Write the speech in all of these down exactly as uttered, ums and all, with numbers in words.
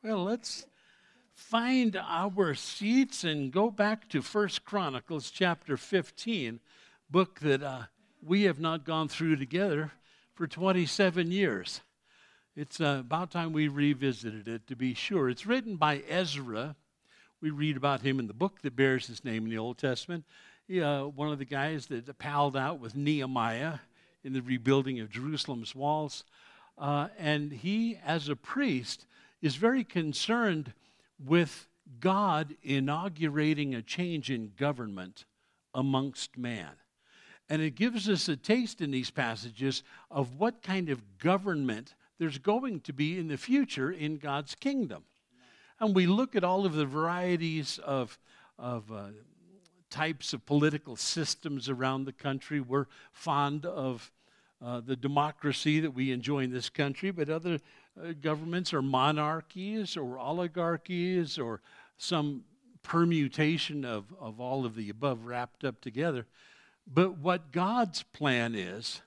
Well, let's find our seats and go back to First Chronicles chapter fifteen, book that uh, we have not gone through together for twenty-seven years. It's uh, about time we revisited it, to be sure. It's written by Ezra. We read about him in the book that bears his name in the Old Testament. He, uh, one of the guys that palled out with Nehemiah in the rebuilding of Jerusalem's walls. Uh, and he, as a priest, is very concerned with God inaugurating a change in government amongst man. And it gives us a taste in these passages of what kind of government there's going to be in the future in God's kingdom. And we look at all of the varieties of, of uh, types of political systems around the country. We're fond of uh, the democracy that we enjoy in this country, but other uh, governments are monarchies or oligarchies or some permutation of, of all of the above wrapped up together. But what God's plan is,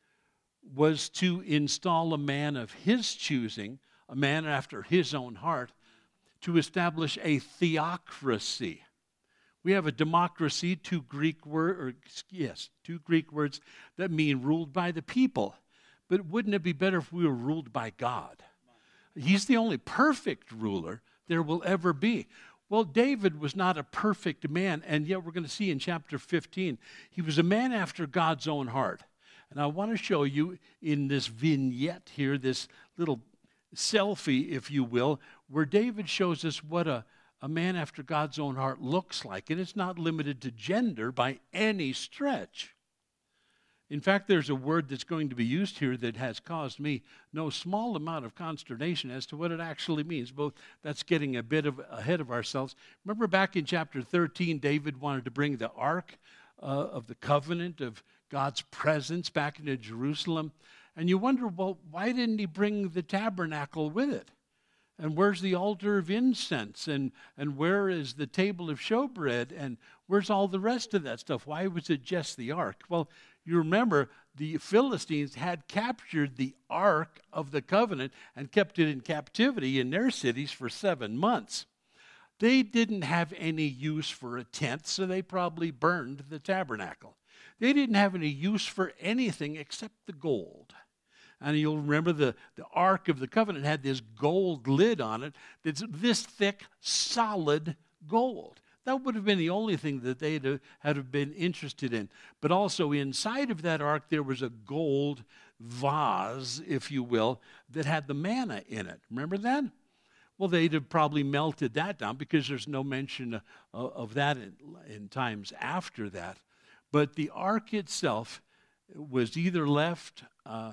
was to install a man of his choosing, a man after his own heart, to establish a theocracy. We have a democracy, two Greek word, or yes, two Greek words that mean ruled by the people. But wouldn't it be better if we were ruled by God? He's the only perfect ruler there will ever be. Well, David was not a perfect man, and yet we're going to see in chapter fifteen, he was a man after God's own heart. And I want to show you in this vignette here, this little selfie, if you will, where David shows us what a, a man after God's own heart looks like. And it's not limited to gender by any stretch. In fact, there's a word that's going to be used here that has caused me no small amount of consternation as to what it actually means. Both that's getting a bit of ahead of ourselves. Remember back in chapter thirteen, David wanted to bring the ark uh, of the covenant of God's presence back into Jerusalem. And you wonder, well, why didn't he bring the tabernacle with it? And where's the altar of incense? And, and where is the table of showbread? And where's all the rest of that stuff? Why was it just the ark? Well, you remember the Philistines had captured the ark of the covenant and kept it in captivity in their cities for seven months. They didn't have any use for a tent, so they probably burned the tabernacle. They didn't have any use for anything except the gold. And you'll remember the, the Ark of the Covenant had this gold lid on it that's this thick, solid gold. That would have been the only thing that they'd have, had been interested in. But also inside of that ark, there was a gold vase, if you will, that had the manna in it. Remember that? Well, they'd have probably melted that down because there's no mention of, of that in, in times after that. But the ark itself was either left uh,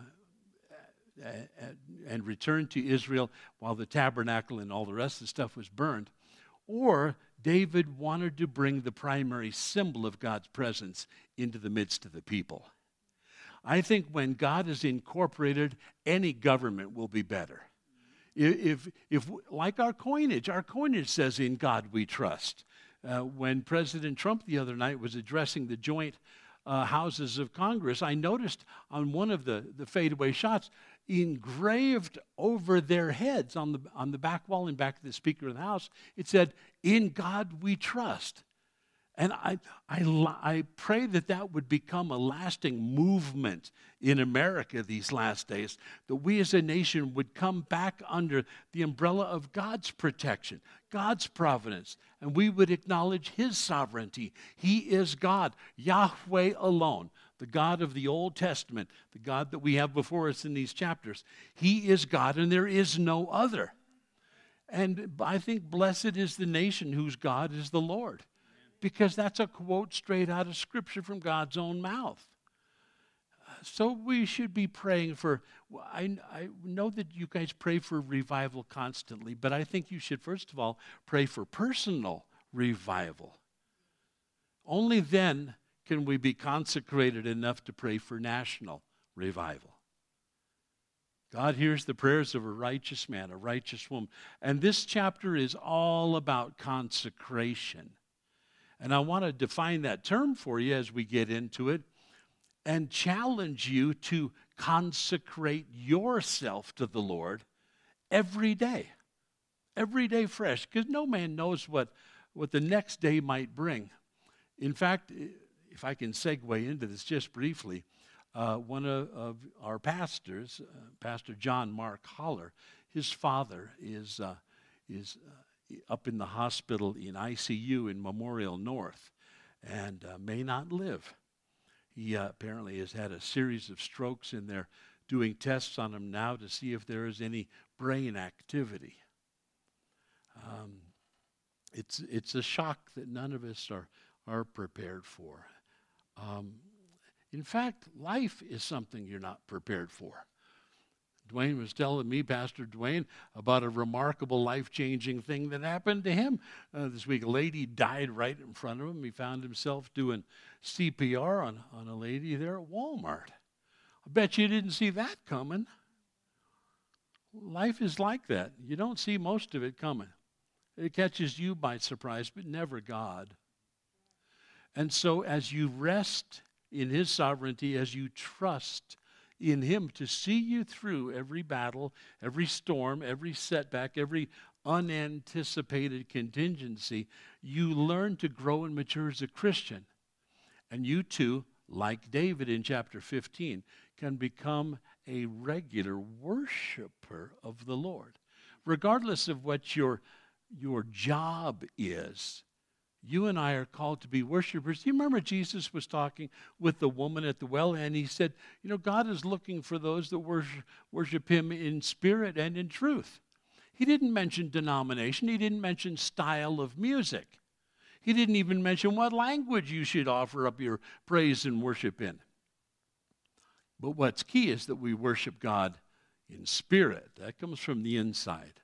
and returned to Israel while the tabernacle and all the rest of the stuff was burned, or David wanted to bring the primary symbol of God's presence into the midst of the people. I think when God is incorporated, any government will be better. If, if like our coinage, our coinage says, "In God we trust." Uh, when President Trump the other night was addressing the joint uh, houses of Congress, I noticed on one of the, the fadeaway shots, engraved over their heads on the on the back wall in back of the Speaker of the House, it said, "In God we trust." And I, I, I pray that that would become a lasting movement in America these last days, that we as a nation would come back under the umbrella of God's protection, God's providence, and we would acknowledge His sovereignty. He is God, Yahweh alone, the God of the Old Testament, the God that we have before us in these chapters. He is God, and there is no other. And I think blessed is the nation whose God is the Lord, because that's a quote straight out of Scripture from God's own mouth. So we should be praying for, I, I know that you guys pray for revival constantly, but I think you should first of all pray for personal revival. Only then can we be consecrated enough to pray for national revival. God hears the prayers of a righteous man, a righteous woman. And this chapter is all about consecration. And I want to define that term for you as we get into it and challenge you to consecrate yourself to the Lord every day. Every day fresh, because no man knows what, what the next day might bring. In fact, if I can segue into this just briefly, uh, one of, of our pastors, uh, Pastor John Mark Holler, his father is, uh, is uh, up in the hospital in I C U in Memorial North and uh, may not live. He uh, apparently has had a series of strokes, and they're doing tests on him now to see if there is any brain activity. Um, it's it's a shock that none of us are, are prepared for. Um, in fact, life is something you're not prepared for. Dwayne was telling me, Pastor Dwayne, about a remarkable life-changing thing that happened to him uh, this week. A lady died right in front of him. He found himself doing C P R on, on a lady there at Walmart. I bet you didn't see that coming. Life is like that. You don't see most of it coming. It catches you by surprise, but never God. And so as you rest in His sovereignty, as you trust in Him to see you through every battle, every storm, every setback, every unanticipated contingency, you learn to grow and mature as a Christian. And you too, like David in chapter fifteen, can become a regular worshiper of the Lord. Regardless of what your, your job is, you and I are called to be worshipers. Do you remember Jesus was talking with the woman at the well, and He said, you know, God is looking for those that worship, worship Him in spirit and in truth. He didn't mention denomination. He didn't mention style of music. He didn't even mention what language you should offer up your praise and worship in. But what's key is that we worship God in spirit. That comes from the inside.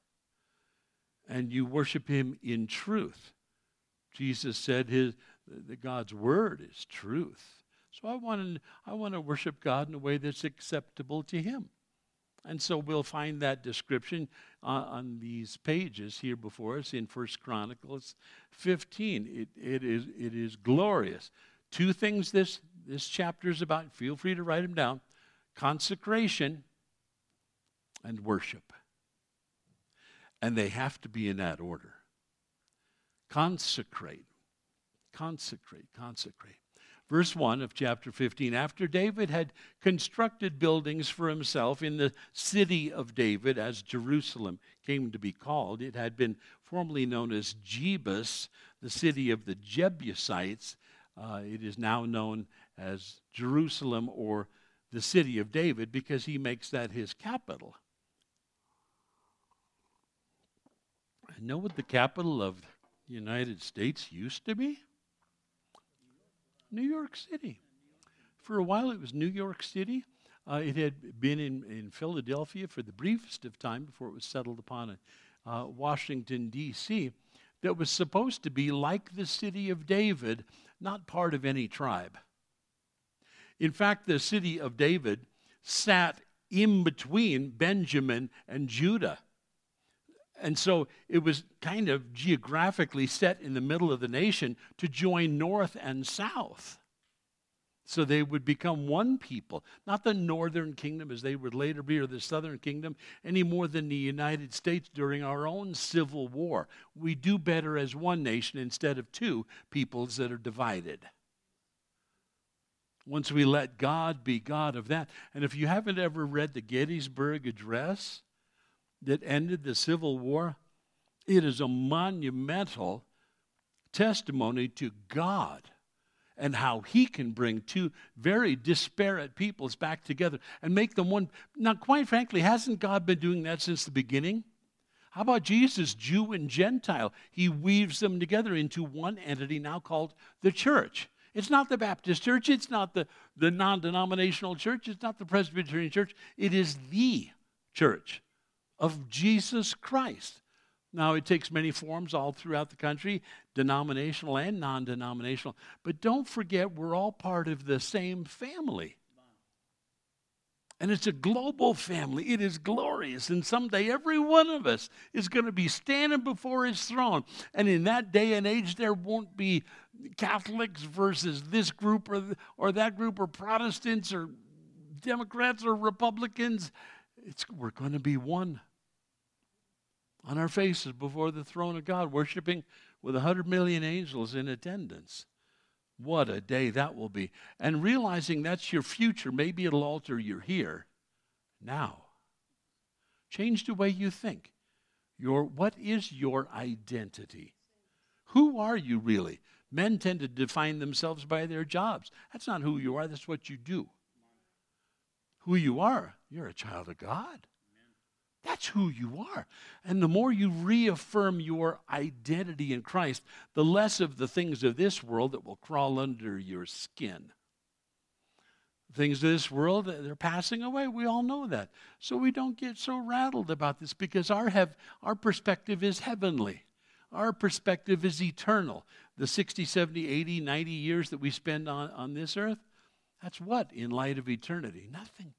And you worship Him in truth. Jesus said his, that God's word is truth. So I want to I want to worship God in a way that's acceptable to Him. And so we'll find that description uh, on these pages here before us in First Chronicles fifteen. It, it, is, it is glorious. Two things this, this chapter is about. Feel free to write them down. Consecration and worship. And they have to be in that order. Consecrate, consecrate, consecrate. Verse one of chapter fifteen, after David had constructed buildings for himself in the city of David, as Jerusalem came to be called, it had been formerly known as Jebus, the city of the Jebusites. Uh, it is now known as Jerusalem, or the city of David, because he makes that his capital. I know what the capital of the United States used to be? New York City. For a while it was New York City. Uh, it had been in, in Philadelphia for the briefest of time before it was settled upon in uh, Washington, D C, that was supposed to be like the city of David, not part of any tribe. In fact, the city of David sat in between Benjamin and Judah. And so it was kind of geographically set in the middle of the nation to join north and south. So they would become one people, not the northern kingdom as they would later be, or the southern kingdom, any more than the United States during our own Civil War. We do better as one nation instead of two peoples that are divided. Once we let God be God of that. And if you haven't ever read the Gettysburg Address that ended the Civil War, it is a monumental testimony to God and how He can bring two very disparate peoples back together and make them one. Now, quite frankly, hasn't God been doing that since the beginning? How about Jesus, Jew and Gentile? He weaves them together into one entity now called the church. It's not the Baptist church. It's not the, the non-denominational church. It's not the Presbyterian church. It is the church of Jesus Christ. Now, it takes many forms all throughout the country, denominational and non-denominational. But don't forget, we're all part of the same family. And it's a global family. It is glorious. And someday every one of us is going to be standing before His throne. And in that day and age, there won't be Catholics versus this group or, or that group, or Protestants or Democrats or Republicans. It's, we're going to be one. on our faces before the throne of God, worshiping with a hundred million angels in attendance. What a day that will be. And realizing that's your future, maybe it'll alter your here, now. Change the way you think. Your, what is your identity? Who are you really? Men tend to define themselves by their jobs. That's not who you are, that's what you do. Who you are, you're a child of God. That's who you are. And the more you reaffirm your identity in Christ, the less of the things of this world that will crawl under your skin. Things of this world, they're passing away. We all know that. So we don't get so rattled about this because our have, our perspective is heavenly. Our perspective is eternal. The sixty, seventy, eighty, ninety years that we spend on, on this earth, that's what in light of eternity? Nothing.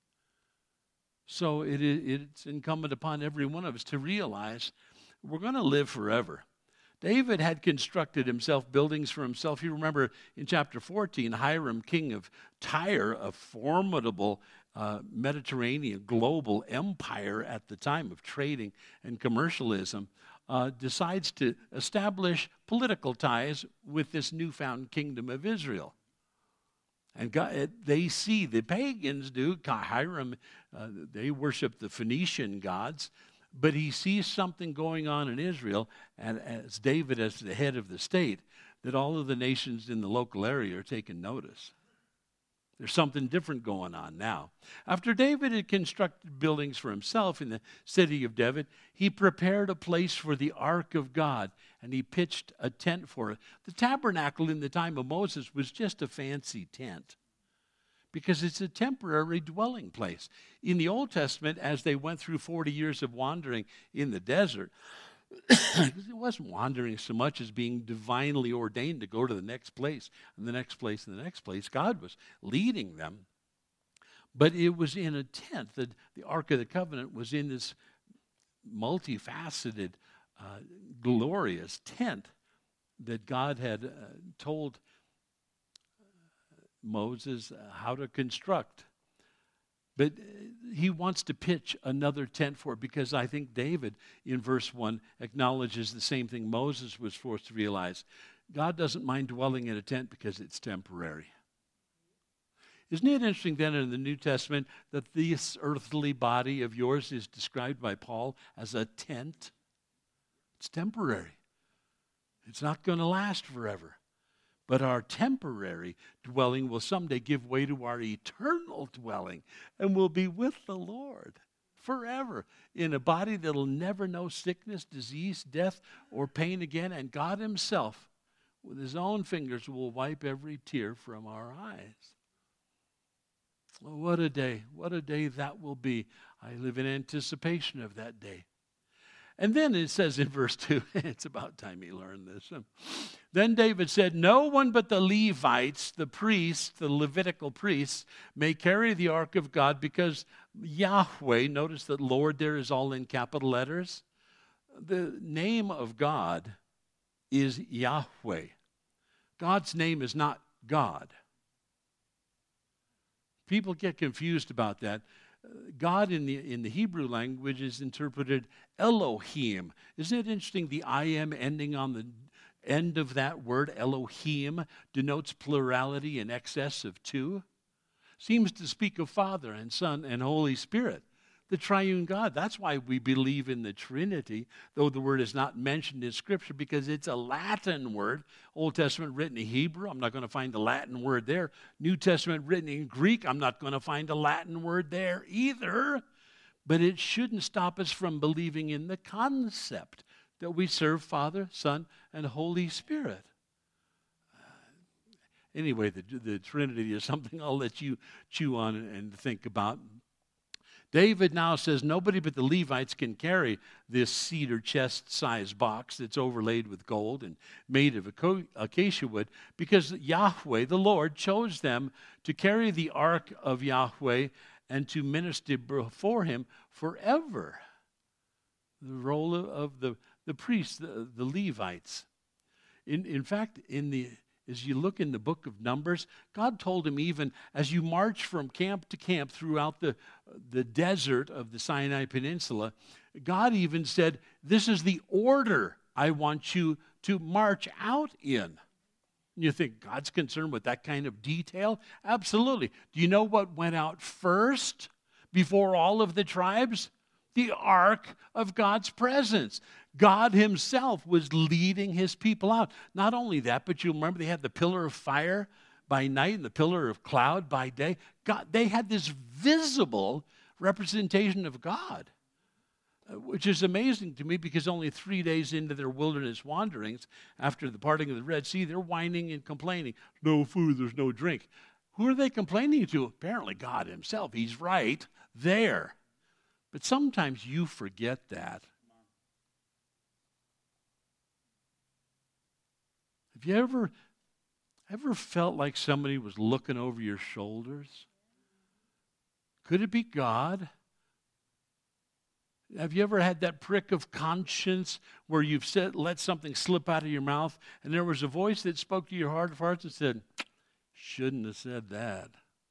So it, it's incumbent upon every one of us to realize we're going to live forever. David had constructed himself buildings for himself. You remember in chapter fourteen, Hiram, king of Tyre, a formidable uh, Mediterranean global empire at the time of trading and commercialism, uh, decides to establish political ties with this newfound kingdom of Israel. And God, they see, the pagans do, Hiram, uh, they worship the Phoenician gods, but he sees something going on in Israel, and as David, as the head of the state, that all of the nations in the local area are taking notice. There's something different going on now. After David had constructed buildings for himself in the city of David, he prepared a place for the ark of God, and he pitched a tent for it. The tabernacle in the time of Moses was just a fancy tent because it's a temporary dwelling place. In the Old Testament, as they went through forty years of wandering in the desert, it wasn't wandering so much as being divinely ordained to go to the next place and the next place and the next place. God was leading them. But it was in a tent. The, the Ark of the Covenant was in this multifaceted, uh, glorious tent that God had uh, told Moses uh, how to construct. But he wants to pitch another tent for it because I think David, in verse one, acknowledges the same thing Moses was forced to realize. God doesn't mind dwelling in a tent because it's temporary. Isn't it interesting then in the New Testament that this earthly body of yours is described by Paul as a tent? It's temporary. It's not going to last forever. But our temporary dwelling will someday give way to our eternal dwelling, and we'll be with the Lord forever in a body that'll never know sickness, disease, death, or pain again. And God himself, with his own fingers, will wipe every tear from our eyes. Oh, what a day. What a day that will be. I live in anticipation of that day. And then it says in verse two, it's about time he learned this. Then David said, no one but the Levites, the priests, the Levitical priests, may carry the ark of God because Yahweh, notice that Lord there is all in capital letters. The name of God is Yahweh. God's name is not God. People get confused about that. God in the in the Hebrew language is interpreted Elohim. Isn't it interesting? The I am ending on the end of that word, Elohim, denotes plurality in excess of two. Seems to speak of Father and Son and Holy Spirit, the triune God. That's why we believe in the Trinity, though the word is not mentioned in Scripture, because it's a Latin word. Old Testament written in Hebrew, I'm not going to find a Latin word there. New Testament written in Greek, I'm not going to find a Latin word there either. But it shouldn't stop us from believing in the concept that we serve Father, Son, and Holy Spirit. Anyway, the, the Trinity is something I'll let you chew on and think about. David now says nobody but the Levites can carry this cedar chest-sized box that's overlaid with gold and made of acacia wood because Yahweh, the Lord, chose them to carry the ark of Yahweh and to minister before him forever. The role of the, the priests, the, the Levites. In, in fact, in the as you look in the book of Numbers, God told him even as you march from camp to camp throughout the, the desert of the Sinai Peninsula, God even said, this is the order I want you to march out in. You think God's concerned with that kind of detail? Absolutely. Do you know what went out first before all of the tribes? The ark of God's presence. God himself was leading his people out. Not only that, but you remember they had the pillar of fire by night and the pillar of cloud by day. God, they had this visible representation of God, which is amazing to me because only three days into their wilderness wanderings, after the parting of the Red Sea, they're whining and complaining. No food, there's no drink. Who are they complaining to? Apparently God himself. He's right there. But sometimes you forget that. Have you ever, ever felt like somebody was looking over your shoulders? Could it be God? Have you ever had that prick of conscience where you've said, let something slip out of your mouth, and there was a voice that spoke to your heart of hearts and said, shouldn't have said that?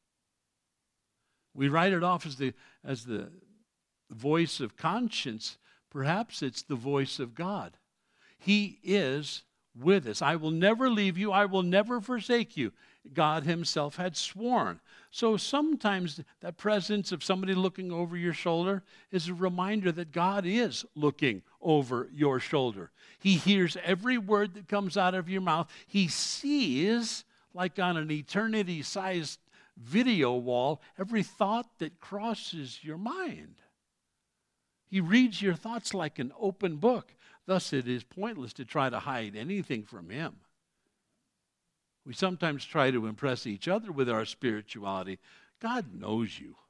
We write it off as the as the voice of conscience. Perhaps it's the voice of God. He is with us. I will never leave you. I will never forsake you. God himself had sworn. So sometimes that presence of somebody looking over your shoulder is a reminder that God is looking over your shoulder. He hears every word that comes out of your mouth. He sees, like on an eternity-sized video wall, every thought that crosses your mind. He reads your thoughts like an open book. Thus, it is pointless to try to hide anything from him. We sometimes try to impress each other with our spirituality. God knows you.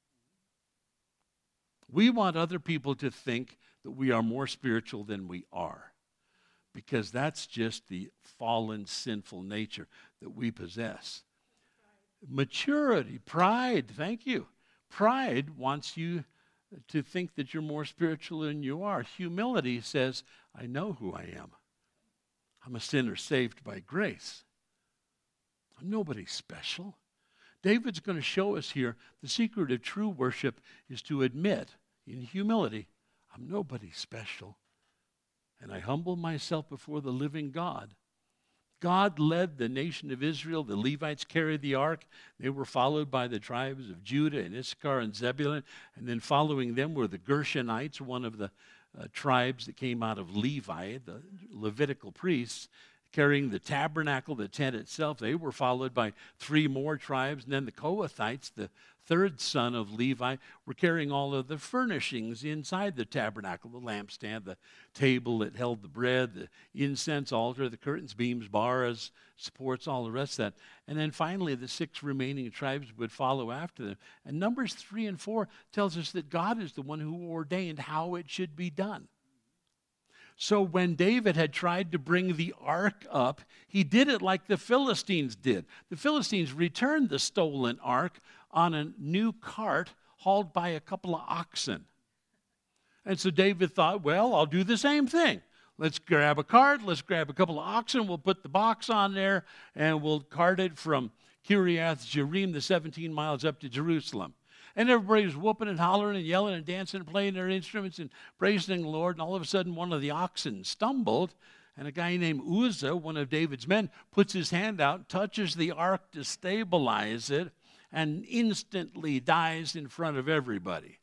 We want other people to think that we are more spiritual than we are, because that's just the fallen, sinful nature that we possess. Maturity, pride, thank you. Pride wants you to think that you're more spiritual than you are. Humility says, I know who I am. I'm a sinner saved by grace. I'm nobody special. David's going to show us here the secret of true worship is to admit in humility, I'm nobody special. And I humble myself before the living God. God led the nation of Israel. The Levites carried the ark. They were followed by the tribes of Judah and Issachar and Zebulun. And then following them were the Gershonites, one of the uh, tribes that came out of Levi, the Levitical priests, carrying the tabernacle, the tent itself. They were followed by three more tribes. And then the Kohathites, the third son of Levi, were carrying all of the furnishings inside the tabernacle, the lampstand, the table that held the bread, the incense altar, the curtains, beams, bars, supports, all the rest of that. And then finally, the six remaining tribes would follow after them. And Numbers three and four tells us that God is the one who ordained how it should be done. So when David had tried to bring the ark up, he did it like the Philistines did. The Philistines returned the stolen ark on a new cart hauled by a couple of oxen. And so David thought, well, I'll do the same thing. Let's grab a cart, let's grab a couple of oxen, we'll put the box on there, and we'll cart it from Kiriath Jearim, the seventeen miles up to Jerusalem. And everybody was whooping and hollering and yelling and dancing and playing their instruments and praising the Lord. And all of a sudden, one of the oxen stumbled, and a guy named Uzzah, one of David's men, puts his hand out, touches the ark to stabilize it, and instantly dies in front of everybody.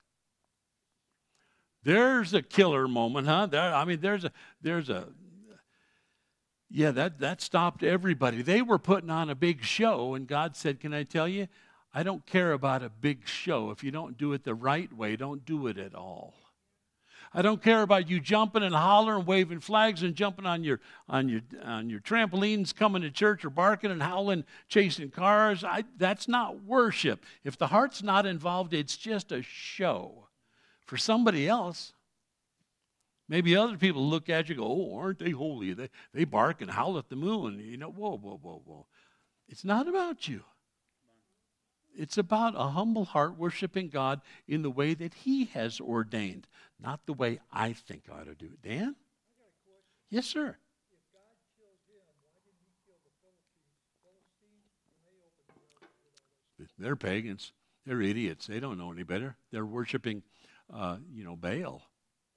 There's a killer moment, huh? There, I mean, there's a, there's a, yeah, that, that stopped everybody. They were putting on a big show, and God said, can I tell you, I don't care about a big show. If you don't do it the right way, don't do it at all. I don't care about you jumping and hollering, waving flags and jumping on your on your on your trampolines, coming to church, or barking and howling, chasing cars. I, that's not worship. If the heart's not involved, it's just a show for somebody else. Maybe other people look at you and go, oh, aren't they holy? They they bark and howl at the moon. You know, whoa, whoa, whoa, whoa. It's not about you. It's about a humble heart worshiping God in the way that he has ordained, not the way I think I ought to do it. Dan? Yes, sir. If God killed him, why didn't he kill the Philistines? Philistines when they opened the door? They're pagans. They're idiots. They don't know any better. They're worshiping, uh, you know, Baal.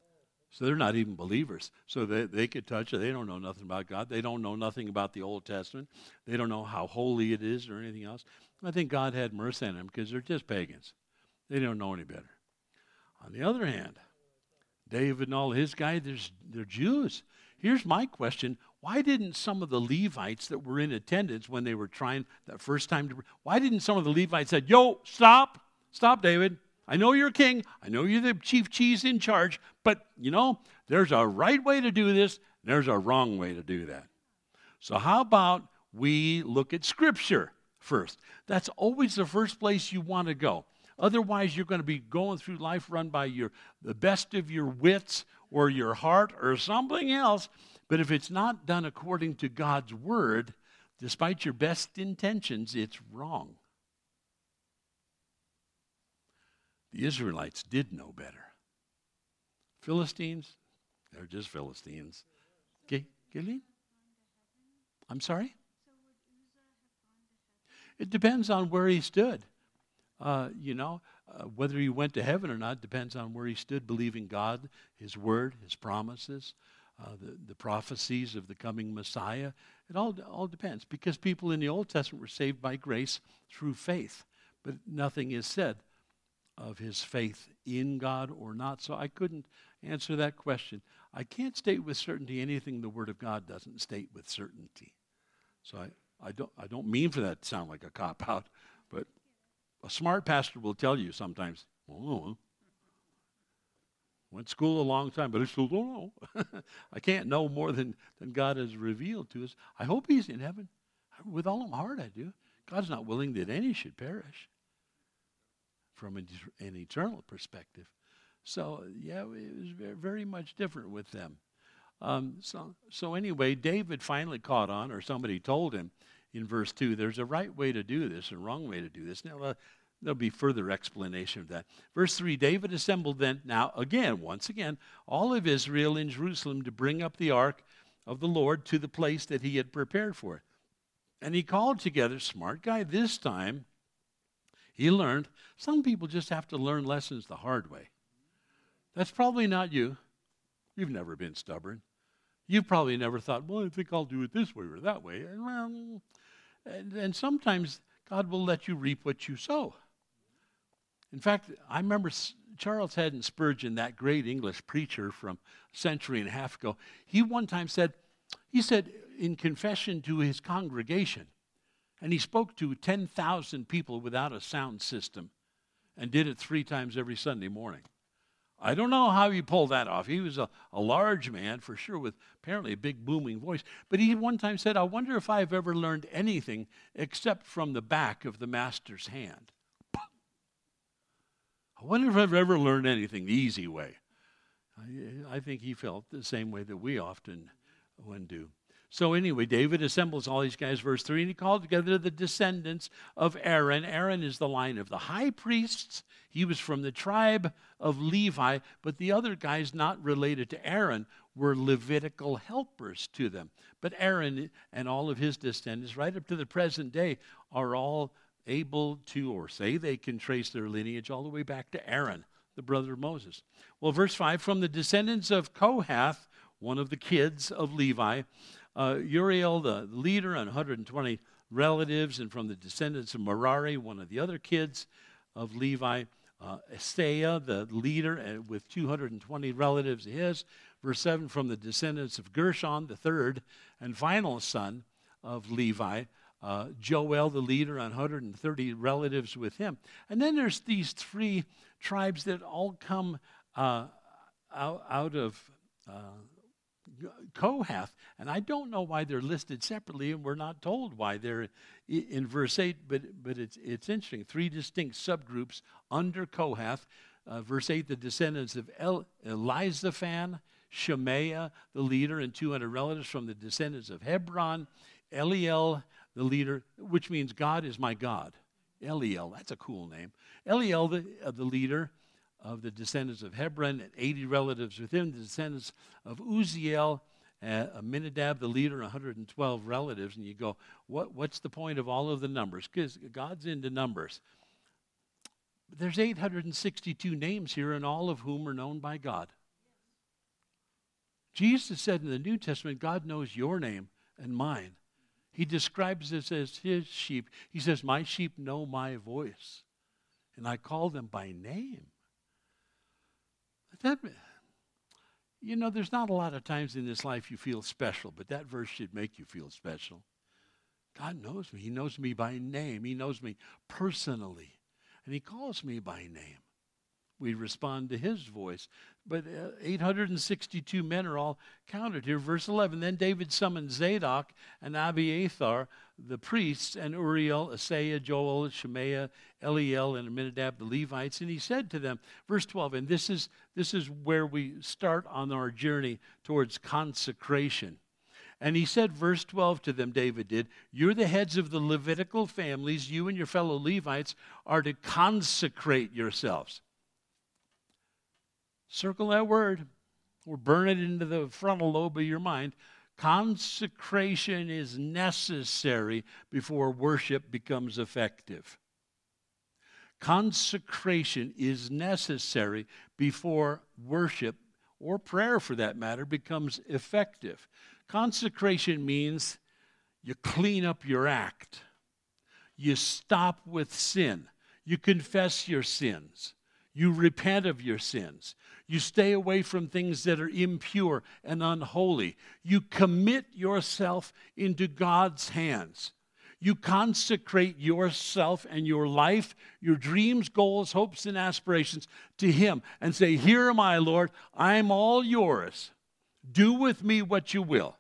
So they're not even believers. So they, they could touch it. They don't know nothing about God. They don't know nothing about the Old Testament. They don't know how holy it is or anything else. I think God had mercy on them because they're just pagans. They don't know any better. On the other hand, David and all his guys, they're, they're Jews. Here's my question. Why didn't some of the Levites that were in attendance when they were trying that first time to, why didn't some of the Levites say, yo, stop, stop, David. I know you're king. I know you're the chief cheese in charge, but, you know, there's a right way to do this, and there's a wrong way to do that. So how about we look at Scripture first? That's always the first place you want to go. Otherwise, you're going to be going through life run by your the best of your wits or your heart or something else. But if it's not done according to God's word, despite your best intentions, it's wrong. The Israelites did know better. Philistines, they're just Philistines. Gillian? I'm sorry? It depends on where he stood. Uh, you know, uh, whether he went to heaven or not depends on where he stood, believing God, his word, his promises, uh, the, the prophecies of the coming Messiah. It all, all depends, because people in the Old Testament were saved by grace through faith, but nothing is said of his faith in God or not. So I couldn't answer that question. I can't state with certainty anything the Word of God doesn't state with certainty. So I, I don't I don't mean for that to sound like a cop-out, but a smart pastor will tell you sometimes, oh, went to school a long time, but I still don't know. I can't know more than, than God has revealed to us. I hope he's in heaven. With all my heart I do. God's not willing that any should perish, from an, an eternal perspective. So, yeah, it was very, very much different with them. Um, so, so anyway, David finally caught on, or somebody told him in verse two, there's a right way to do this, a wrong way to do this. Now, uh, there'll be further explanation of that. Verse three, David assembled then, now again, once again, all of Israel in Jerusalem to bring up the ark of the Lord to the place that he had prepared for it. And he called together, smart guy this time, he learned. Some people just have to learn lessons the hard way. That's probably not you. You've never been stubborn. You've probably never thought, well, I think I'll do it this way or that way. And, well, and, and sometimes God will let you reap what you sow. In fact, I remember Charles Haddon Spurgeon, that great English preacher from a century and a half ago, he one time said, he said in confession to his congregation, and he spoke to ten thousand people without a sound system and did it three times every Sunday morning. I don't know how he pulled that off. He was a, a large man, for sure, with apparently a big booming voice. But he one time said, I wonder if I've ever learned anything except from the back of the master's hand. I wonder if I've ever learned anything the easy way. I, I think he felt the same way that we often when do. So anyway, David assembles all these guys, verse three, and he called together the descendants of Aaron. Aaron is the line of the high priests. He was from the tribe of Levi, but the other guys not related to Aaron were Levitical helpers to them. But Aaron and all of his descendants, right up to the present day, are all able to, or say they can trace their lineage all the way back to Aaron, the brother of Moses. Well, verse five, from the descendants of Kohath, one of the kids of Levi, Uh, Uriel, the leader, and one hundred twenty relatives, and from the descendants of Merari, one of the other kids of Levi, uh, Isaiah, the leader, uh, with two hundred twenty relatives of his. Verse seven, from the descendants of Gershon, the third and final son of Levi, uh, Joel, the leader, and one hundred thirty relatives with him. And then there's these three tribes that all come uh, out, out of Uh, Kohath, and I don't know why they're listed separately, and we're not told why they're in verse eight, but but it's it's interesting. Three distinct subgroups under Kohath. Uh, verse eight, the descendants of El- Elizaphan, Shemaiah, the leader, and two hundred relatives from the descendants of Hebron, Eliel, the leader, which means God is my God. Eliel, that's a cool name. Eliel, the, uh, the leader of the descendants of Hebron, and eighty relatives with him, the descendants of Uzziel, uh, Aminadab, the leader, one hundred twelve relatives. And you go, what, what's the point of all of the numbers? Because God's into numbers. There's eight hundred sixty-two names here, and all of whom are known by God. Jesus said in the New Testament, God knows your name and mine. He describes us as his sheep. He says, my sheep know my voice, and I call them by name. That, you know, there's not a lot of times in this life you feel special, but that verse should make you feel special. God knows me. He knows me by name. He knows me personally, and he calls me by name. We respond to his voice. But uh, eight hundred sixty-two men are all counted here. Verse eleven, then David summoned Zadok and Abiathar, the priests, and Uriel, Asaiah, Joel, Shemaiah, Eliel, and Aminadab, the Levites. And he said to them, verse twelve, and this is, this is where we start on our journey towards consecration. And he said, verse twelve to them, David did, you're the heads of the Levitical families. You and your fellow Levites are to consecrate yourselves. Circle that word or burn it into the frontal lobe of your mind. Consecration is necessary before worship becomes effective. Consecration is necessary before worship, or prayer for that matter, becomes effective. Consecration means you clean up your act. You stop with sin. You confess your sins. You repent of your sins. You stay away from things that are impure and unholy. You commit yourself into God's hands. You consecrate yourself and your life, your dreams, goals, hopes, and aspirations to him and say, here am I, Lord. I'm all yours. Do with me what you will.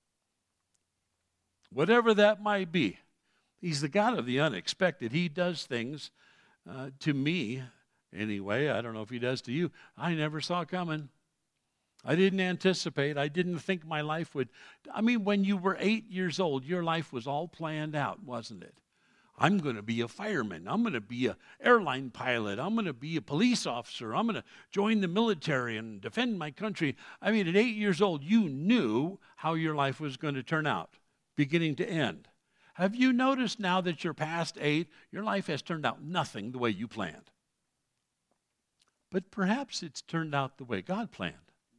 Whatever that might be. He's the God of the unexpected. He does things uh, to me anyway. I don't know if he does to you. I never saw coming. I didn't anticipate. I didn't think my life would. I mean, when you were eight years old, your life was all planned out, wasn't it? I'm going to be a fireman. I'm going to be an airline pilot. I'm going to be a police officer. I'm going to join the military and defend my country. I mean, at eight years old, you knew how your life was going to turn out, beginning to end. Have you noticed now that you're past eight, your life has turned out nothing the way you planned? But perhaps it's turned out the way God planned.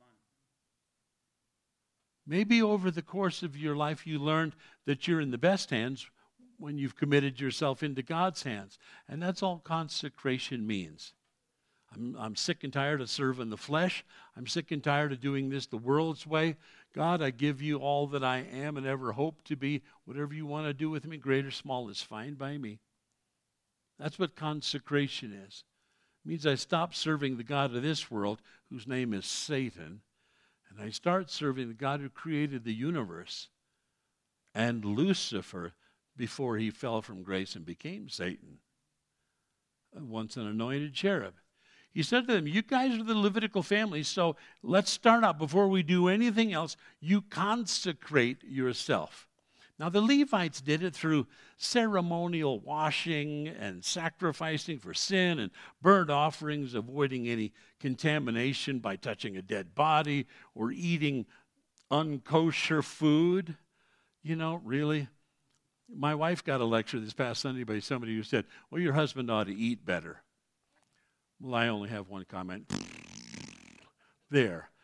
Maybe over the course of your life you learned that you're in the best hands when you've committed yourself into God's hands. And that's all consecration means. I'm, I'm sick and tired of serving the flesh. I'm sick and tired of doing this the world's way. God, I give you all that I am and ever hope to be. Whatever you want to do with me, great or small, is fine by me. That's what consecration is. It means I stop serving the God of this world, whose name is Satan, and I start serving the God who created the universe and Lucifer before he fell from grace and became Satan, once an anointed cherub. He said to them, you guys are the Levitical family, so let's start out. Before we do anything else, you consecrate yourself. Now, the Levites did it through ceremonial washing and sacrificing for sin and burnt offerings, avoiding any contamination by touching a dead body or eating unkosher food. You know, really? My wife got a lecture this past Sunday by somebody who said, well, your husband ought to eat better. Well, I only have one comment. There.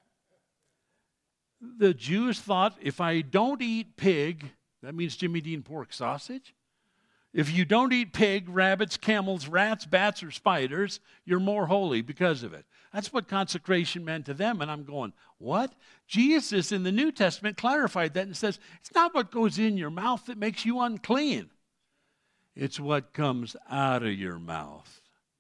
The Jews thought, if I don't eat pig, that means Jimmy Dean pork sausage. If you don't eat pig, rabbits, camels, rats, bats, or spiders, you're more holy because of it. That's what consecration meant to them. And I'm going, what? Jesus in the New Testament clarified that and says, it's not what goes in your mouth that makes you unclean. It's what comes out of your mouth.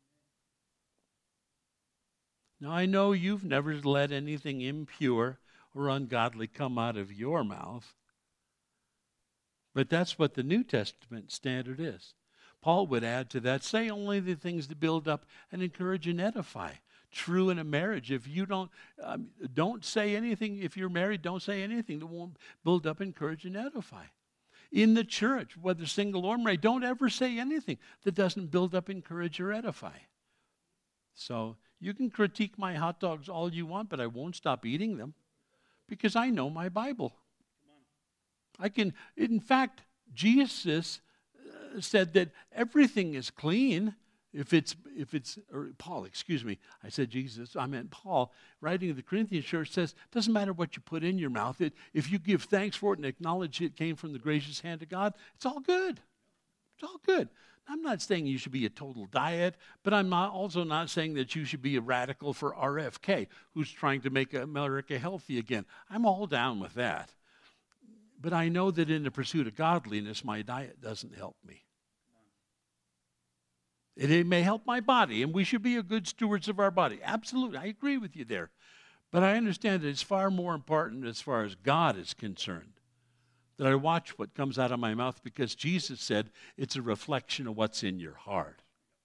Now, I know you've never let anything impure or ungodly come out of your mouth. But that's what the New Testament standard is. Paul would add to that, say only the things that build up and encourage and edify. True in a marriage. If you don't, um, don't say anything, if you're married, don't say anything that won't build up, encourage, and edify. In the church, whether single or married, don't ever say anything that doesn't build up, encourage, or edify. So you can critique my hot dogs all you want, but I won't stop eating them. Because I know my Bible. I can, in fact, Jesus uh, said that everything is clean. If it's, if it's, or Paul, excuse me, I said Jesus, I meant Paul, writing to the Corinthian church says, doesn't matter what you put in your mouth. It, if you give thanks for it and acknowledge it came from the gracious hand of God, it's all good. It's all good. I'm not saying you should be a total diet, but I'm not also not saying that you should be a radical for R F K, who's trying to make America healthy again. I'm all down with that. But I know that in the pursuit of godliness, my diet doesn't help me. It, it may help my body, and we should be a good stewards of our body. Absolutely, I agree with you there. But I understand that it's far more important as far as God is concerned, that I watch what comes out of my mouth, because Jesus said it's a reflection of what's in your heart.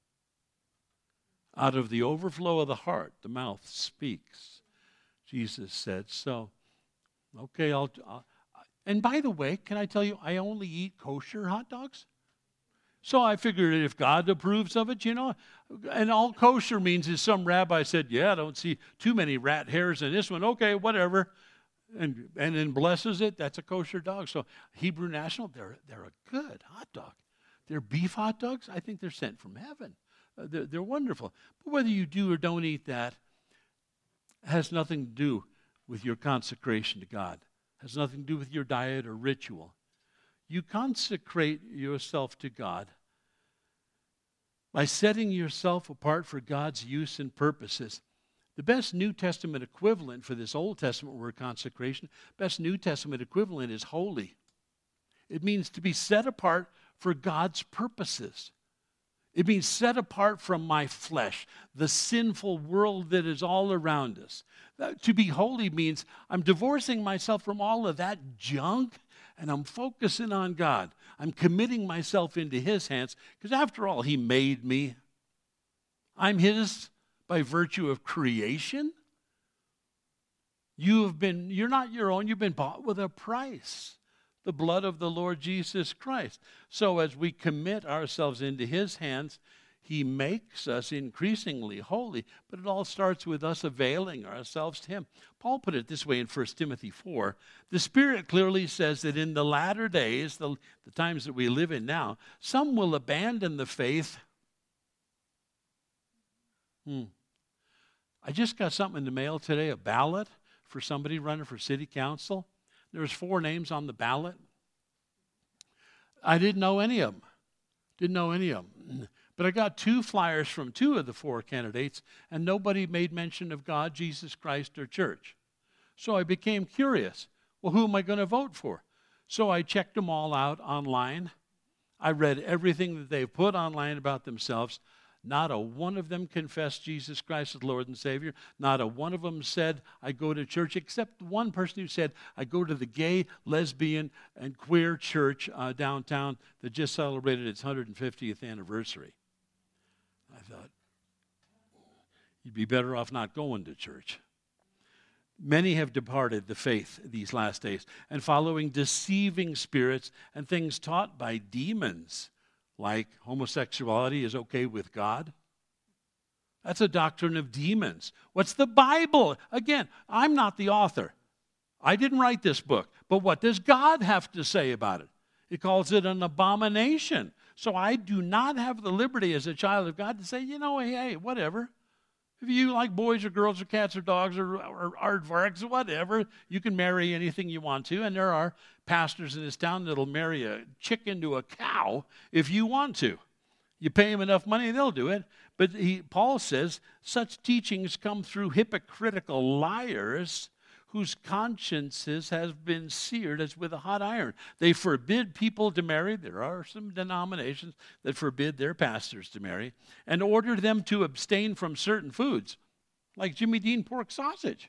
Out of the overflow of the heart, the mouth speaks, Jesus said. So, okay, I'll, I'll and by the way, can I tell you, I only eat kosher hot dogs. So I figured if God approves of it, you know, and all kosher means is some rabbi said, yeah, I don't see too many rat hairs in this one. Okay, whatever. And and then blesses it, that's a kosher dog. So Hebrew National, they're, they're a good hot dog. They're beef hot dogs. I think they're sent from heaven. Uh, they're, they're wonderful. But whether you do or don't eat that has nothing to do with your consecration to God. Has nothing to do with your diet or ritual. You consecrate yourself to God by setting yourself apart for God's use and purposes. The best New Testament equivalent for this Old Testament word consecration, best New Testament equivalent is holy. It means to be set apart for God's purposes. It means set apart from my flesh, the sinful world that is all around us. Uh, to be holy means I'm divorcing myself from all of that junk, and I'm focusing on God. I'm committing myself into His hands, because after all, He made me. I'm His by virtue of creation. You have been, you're not your own, you've been bought with a price, the blood of the Lord Jesus Christ. So as we commit ourselves into His hands, He makes us increasingly holy, but it all starts with us availing ourselves to Him. Paul put it this way in First Timothy four. The Spirit clearly says that in the latter days, the, the times that we live in now, some will abandon the faith. Hmm. I just got something in the mail today, a ballot for somebody running for city council. There's four names on the ballot. I didn't know any of them. Didn't know any of them. But I got two flyers from two of the four candidates, and nobody made mention of God, Jesus Christ, or church. So I became curious. Well, who am I going to vote for? So I checked them all out online. I read everything that they've put online about themselves. Not a one of them confessed Jesus Christ as Lord and Savior. Not a one of them said, I go to church, except one person who said, I go to the gay, lesbian, and queer church uh, downtown that just celebrated its one hundred fiftieth anniversary. I thought, you'd be better off not going to church. Many have departed the faith these last days and following deceiving spirits and things taught by demons, like homosexuality is okay with God. That's a doctrine of demons. What's the Bible? Again, I'm not the author. I didn't write this book. But what does God have to say about it? He calls it an abomination. So I do not have the liberty as a child of God to say, you know, hey, hey whatever. If you like boys or girls or cats or dogs or, or aardvarks or whatever, you can marry anything you want to. And there are pastors in this town that'll marry a chicken to a cow if you want to. You pay them enough money, they'll do it. But he, Paul says such teachings come through hypocritical liars whose consciences have been seared as with a hot iron. They forbid people to marry. There are some denominations that forbid their pastors to marry and order them to abstain from certain foods, like Jimmy Dean pork sausage,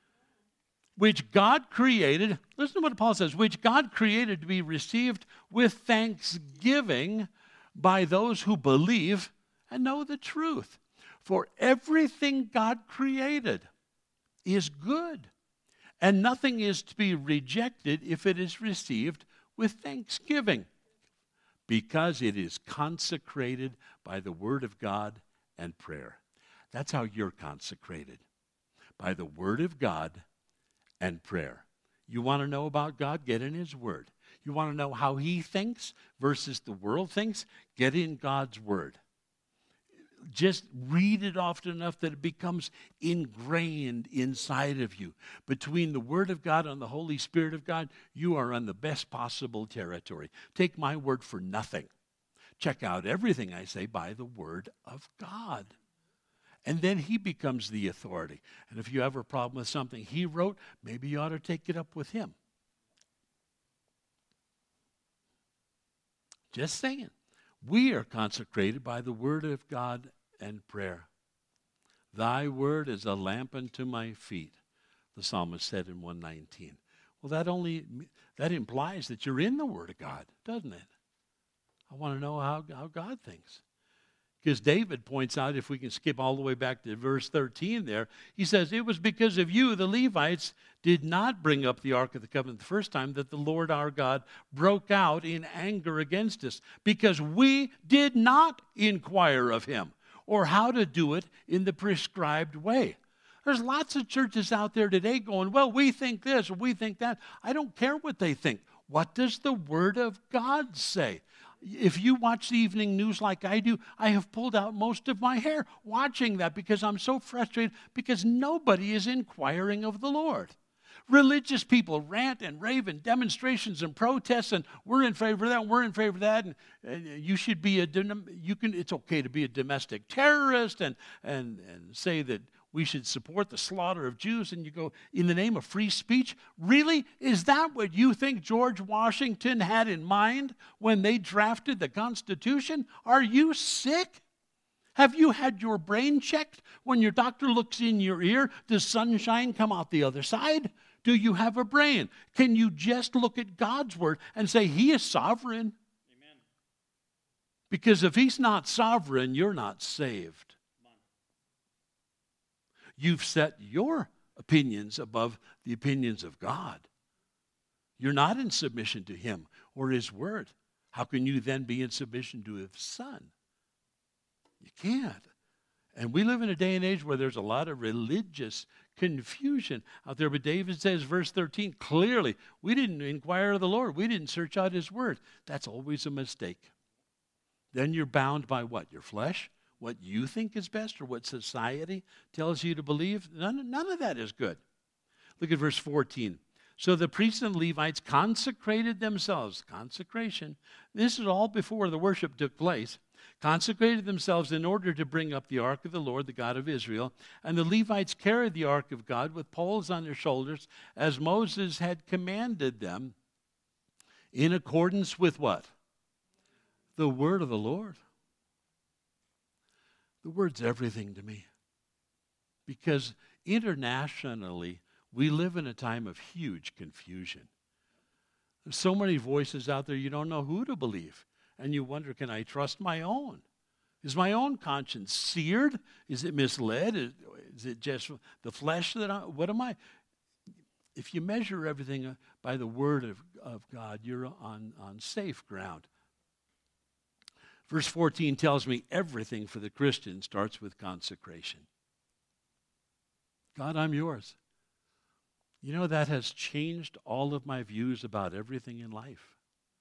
which God created. Listen to what Paul says, which God created to be received with thanksgiving by those who believe and know the truth. For everything God created is good. And nothing is to be rejected if it is received with thanksgiving, because it is consecrated by the Word of God and prayer. That's how you're consecrated, by the Word of God and prayer. You want to know about God? Get in His Word. You want to know how He thinks versus the world thinks? Get in God's Word. just read it often enough that it becomes ingrained inside of you. Between the Word of God and the Holy Spirit of God, you are on the best possible territory. Take my word for nothing. Check out everything I say by the Word of God. And then he becomes the authority. And if you have a problem with something he wrote, maybe you ought to take it up with him. Just saying. We are consecrated by the Word of God and prayer. Thy word is a lamp unto my feet, the psalmist said in one nineteen. Well, that only that implies that you're in the Word of God, doesn't it? I want to know how, how God thinks. Because David points out, if we can skip all the way back to verse thirteen there, he says, it was because of you, the Levites, did not bring up the Ark of the Covenant the first time that the Lord our God broke out in anger against us, because we did not inquire of him or how to do it in the prescribed way. There's lots of churches out there today going, well, we think this or we think that. I don't care what they think. What does the Word of God say? If you watch the evening news like I do, I have pulled out most of my hair watching that because I'm so frustrated because nobody is inquiring of the Lord. Religious people rant and rave and demonstrations and protests, and we're in favor of that, and we're in favor of that, and, and you should be a, you can, it's okay to be a domestic terrorist and, and, and say that we should support the slaughter of Jews, and you go, in the name of free speech? Really? Is that what you think George Washington had in mind when they drafted the Constitution? Are you sick? Have you had your brain checked? When your doctor looks in your ear, does sunshine come out the other side? Do you have a brain? Can you just look at God's word and say, he is sovereign? Amen. Because if he's not sovereign, you're not saved. You've set your opinions above the opinions of God. You're not in submission to him or his word. How can you then be in submission to his Son? You can't. And we live in a day and age where there's a lot of religious confusion out there. But David says, verse thirteen, clearly, we didn't inquire of the Lord. We didn't search out his word. That's always a mistake. Then you're bound by what? Your flesh? What you think is best, or what society tells you to believe? None, none of that is good. Look at verse fourteen. So the priests and Levites consecrated themselves. Consecration. This is all before the worship took place. Consecrated themselves in order to bring up the ark of the Lord, the God of Israel. And the Levites carried the ark of God with poles on their shoulders, as Moses had commanded them, in accordance with what? The word of the Lord. The word's everything to me. Because internationally, we live in a time of huge confusion. There's so many voices out there, you don't know who to believe. And you wonder, can I trust my own? Is my own conscience seared? Is it misled? Is, is it just the flesh that I, what am I? If you measure everything by the word of, of God, you're on, on safe ground. Verse fourteen tells me everything for the Christian starts with consecration. God, I'm yours. You know, that has changed all of my views about everything in life.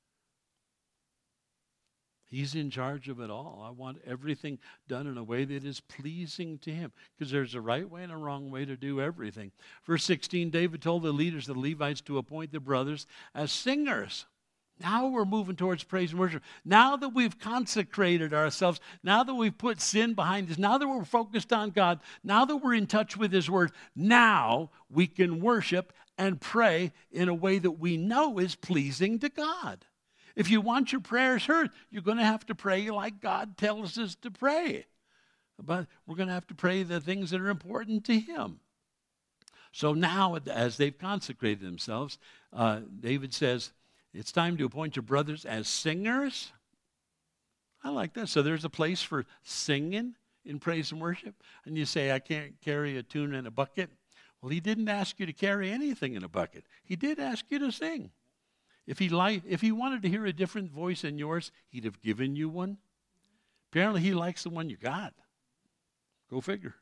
He's in charge of it all. I want everything done in a way that is pleasing to him, because there's a right way and a wrong way to do everything. Verse sixteen, David told the leaders of the Levites to appoint the brothers as singers. Now we're moving towards praise and worship. Now that we've consecrated ourselves, now that we've put sin behind us, now that we're focused on God, now that we're in touch with his word, now we can worship and pray in a way that we know is pleasing to God. If you want your prayers heard, you're going to have to pray like God tells us to pray. But we're going to have to pray the things that are important to him. So now, as they've consecrated themselves, uh, David says, it's time to appoint your brothers as singers. I like that. So there's a place for singing in praise and worship. And you say, I can't carry a tune in a bucket. Well, he didn't ask you to carry anything in a bucket. He did ask you to sing. If he li- if he wanted to hear a different voice than yours, he'd have given you one. Apparently, he likes the one you got. Go figure.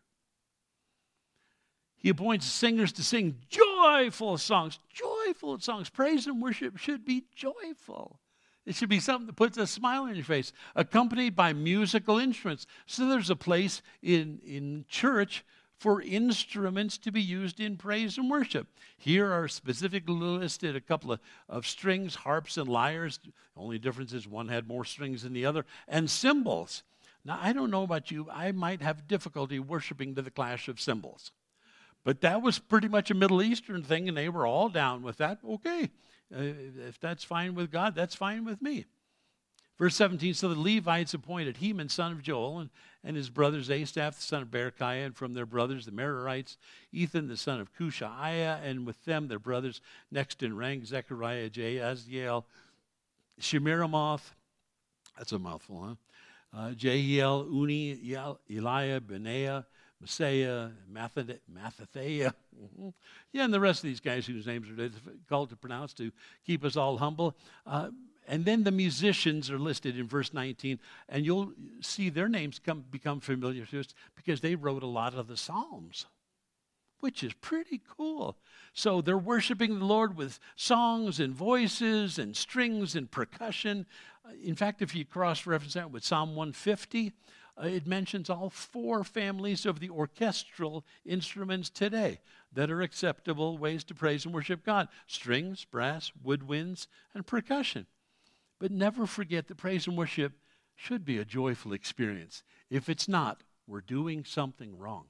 He appoints singers to sing joyful songs. Joyful songs. Praise and worship should be joyful. It should be something that puts a smile on your face, accompanied by musical instruments. So there's a place in, in church for instruments to be used in praise and worship. Here are specifically listed a couple of, of strings, harps and lyres. The only difference is one had more strings than the other, and cymbals. Now, I don't know about you. I might have difficulty worshiping to the clash of cymbals. But that was pretty much a Middle Eastern thing, and they were all down with that. Okay, uh, if that's fine with God, that's fine with me. Verse seventeen, so the Levites appointed Heman, son of Joel, and, and his brothers Asaph, the son of Berechiah, and from their brothers the Merarites, Ethan, the son of Cushiah, and with them their brothers next in rank, Zechariah, Jaazziel, Shemiramoth, that's a mouthful, huh? Uh, Jehiel, Uni, Eliah, Benaiah, Messiah, Mattathiah. Mm-hmm. Yeah, and the rest of these guys whose names are difficult to pronounce to keep us all humble. Uh, and then the musicians are listed in verse nineteen, and you'll see their names come become familiar to us because they wrote a lot of the Psalms, which is pretty cool. So they're worshiping the Lord with songs and voices and strings and percussion. In fact, if you cross-reference that with Psalm one fifty, uh, it mentions all four families of the orchestral instruments today that are acceptable ways to praise and worship God: strings, brass, woodwinds, and percussion. But never forget that praise and worship should be a joyful experience. If it's not, we're doing something wrong.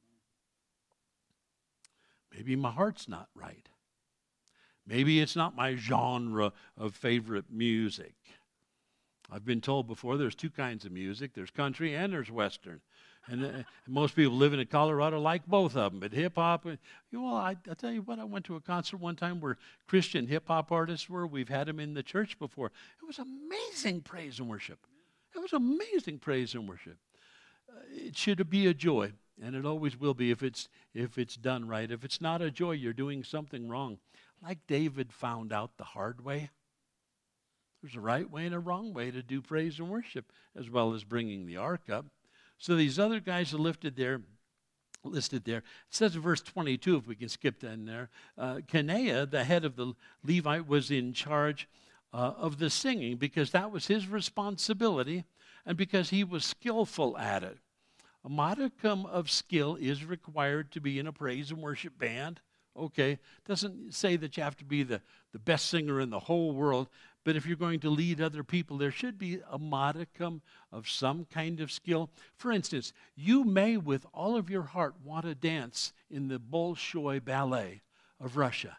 Maybe my heart's not right. Maybe it's not my genre of favorite music. I've been told before there's two kinds of music. There's country and there's Western. And uh, most people living in Colorado like both of them. But hip-hop, uh, you know, I, I tell you what, I went to a concert one time where Christian hip-hop artists were. We've had them in the church before. It was amazing praise and worship. It was amazing praise and worship. Uh, it should be a joy, and it always will be if it's if it's done right. If it's not a joy, you're doing something wrong. Like David found out the hard way. There's a right way and a wrong way to do praise and worship, as well as bringing the ark up. So these other guys are lifted there, listed there. It says in verse twenty-two, if we can skip down there, uh, Kenaiah, the head of the Levite, was in charge uh, of the singing because that was his responsibility and because he was skillful at it. A modicum of skill is required to be in a praise and worship band. Okay, doesn't say that you have to be the, the best singer in the whole world, but if you're going to lead other people, there should be a modicum of some kind of skill. For instance, you may with all of your heart want to dance in the Bolshoi Ballet of Russia.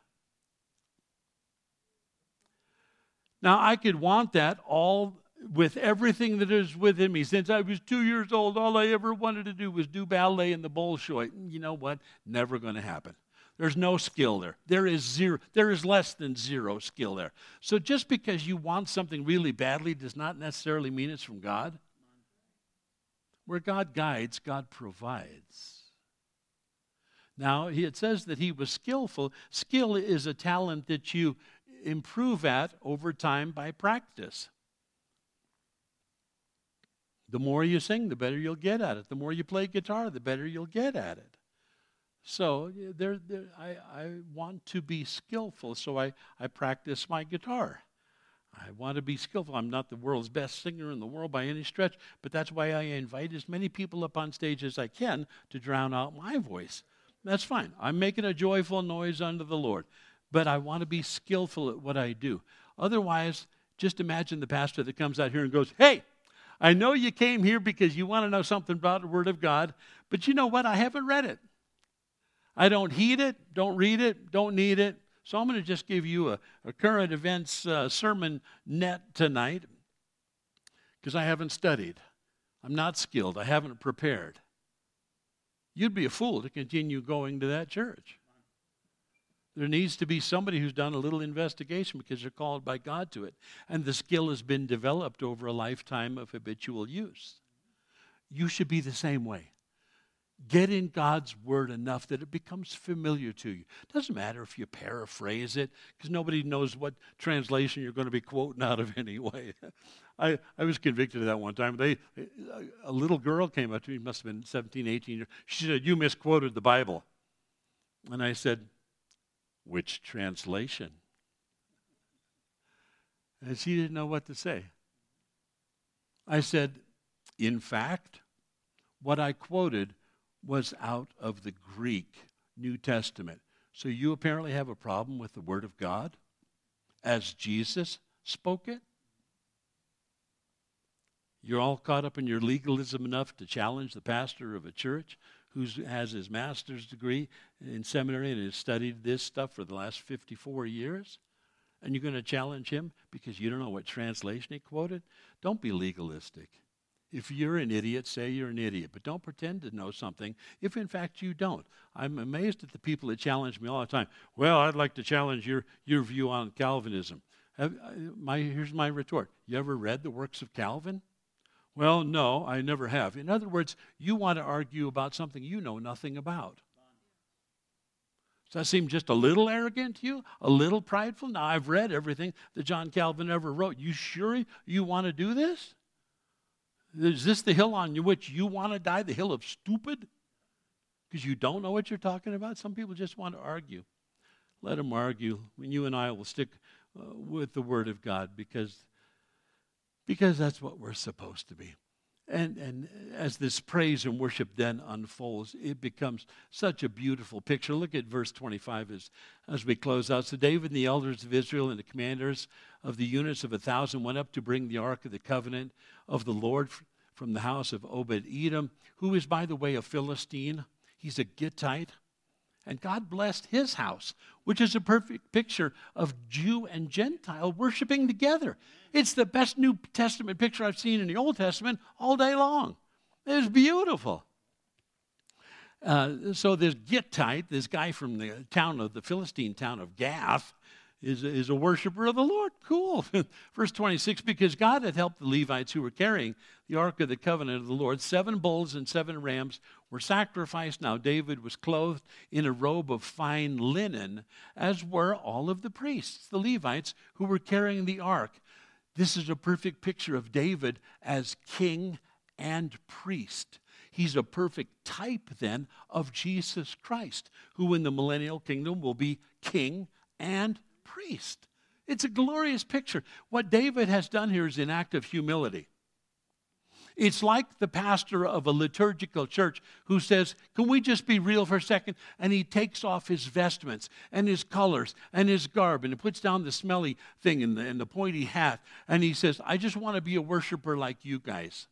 Now, I could want that all with everything that is within me. Since I was two years old, all I ever wanted to do was do ballet in the Bolshoi. You know what? Never going to happen. There's no skill there. There is zero. There is less than zero skill there. So just because you want something really badly does not necessarily mean it's from God. Where God guides, God provides. Now, it says that he was skillful. Skill is a talent that you improve at over time by practice. The more you sing, the better you'll get at it. The more you play guitar, the better you'll get at it. So there, there, I, I want to be skillful, so I, I practice my guitar. I want to be skillful. I'm not the world's best singer in the world by any stretch, but that's why I invite as many people up on stage as I can to drown out my voice. That's fine. I'm making a joyful noise unto the Lord, but I want to be skillful at what I do. Otherwise, just imagine the pastor that comes out here and goes, hey, I know you came here because you want to know something about the Word of God, but you know what? I haven't read it. I don't heed it, don't read it, don't need it. So I'm going to just give you a, a current events uh, sermon net tonight because I haven't studied. I'm not skilled. I haven't prepared. You'd be a fool to continue going to that church. There needs to be somebody who's done a little investigation because they're called by God to it. And the skill has been developed over a lifetime of habitual use. You should be the same way. Get in God's word enough that it becomes familiar to you. Doesn't matter if you paraphrase it, because nobody knows what translation you're going to be quoting out of anyway. I, I was convicted of that one time. They, a little girl came up to me, must have been seventeen, eighteen years. She said, you misquoted the Bible. And I said, which translation? And she didn't know what to say. I said, in fact, what I quoted was out of the Greek New Testament. So you apparently have a problem with the Word of God as Jesus spoke it? You're all caught up in your legalism enough to challenge the pastor of a church who has his master's degree in seminary and has studied this stuff for the last fifty-four years? And you're going to challenge him because you don't know what translation he quoted? Don't be legalistic. If you're an idiot, say you're an idiot. But don't pretend to know something if, in fact, you don't. I'm amazed at the people that challenge me all the time. Well, I'd like to challenge your, your view on Calvinism. Have, my, here's my retort. You ever read the works of Calvin? Well, no, I never have. In other words, you want to argue about something you know nothing about. Does that seem just a little arrogant to you? A little prideful? Now, I've read everything that John Calvin ever wrote. You sure you want to do this? Is this the hill on which you want to die, the hill of stupid? Because you don't know what you're talking about? Some people just want to argue. Let them argue. When you and I will stick uh, with the Word of God because, because that's what we're supposed to be. And, and as this praise and worship then unfolds, it becomes such a beautiful picture. Look at verse twenty-five as, as we close out. So David and the elders of Israel and the commanders of the units of a thousand went up to bring the ark of the covenant of the Lord from the house of Obed-Edom, who is, by the way, a Philistine. He's a Gittite. And God blessed his house, which is a perfect picture of Jew and Gentile worshiping together. It's the best New Testament picture I've seen in the Old Testament all day long. It was beautiful. Uh, so this Gittite, this guy from the town of the Philistine town of Gath, is, is a worshiper of the Lord. Cool. Verse twenty-six, because God had helped the Levites who were carrying the ark of the covenant of the Lord. Seven bulls and seven rams were sacrificed. Now David was clothed in a robe of fine linen, as were all of the priests, the Levites, who were carrying the ark. This is a perfect picture of David as king and priest. He's a perfect type, then, of Jesus Christ, who in the millennial kingdom will be king and priest. It's a glorious picture. What David has done here is an act of humility. It's like the pastor of a liturgical church who says, can we just be real for a second? And he takes off his vestments and his colors and his garb and he puts down the smelly thing and the, and the pointy hat. And he says, I just want to be a worshiper like you guys.